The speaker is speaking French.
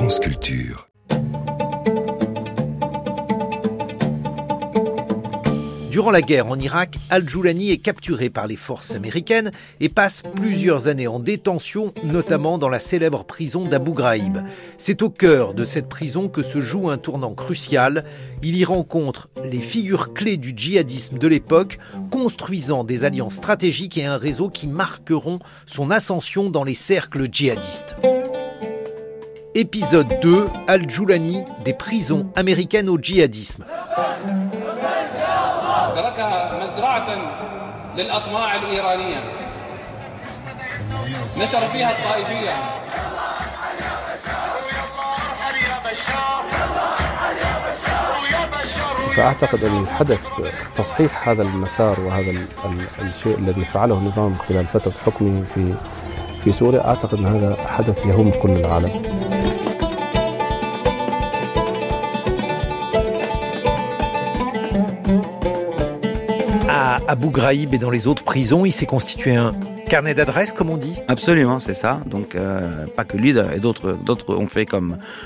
France Culture. Durant la guerre en Irak, Al-Joulani est capturé par les forces américaines et passe plusieurs années en détention, notamment dans la célèbre prison d'Abu Ghraib. C'est au cœur de cette prison que se joue un tournant crucial. Il y rencontre les figures clés du djihadisme de l'époque, construisant des alliances stratégiques et un réseau qui marqueront son ascension dans les cercles djihadistes. Épisode 2, Al-Joulani, des prisons américaines au djihadisme. تركها مزرعة للأطماع الإيرانية نشر فيها الطائفية فأعتقد أن حدث تصحيح هذا المسار وهذا الشيء الذي فعله النظام خلال فترة حكمه في سوريا، أعتقد أن هذا حدث يهم كل العالم. À Abu Ghraib et dans les autres prisons, il s'est constitué un carnet d'adresses, comme on dit. Absolument, c'est ça. Donc, pas que lui, et d'autres ont fait comme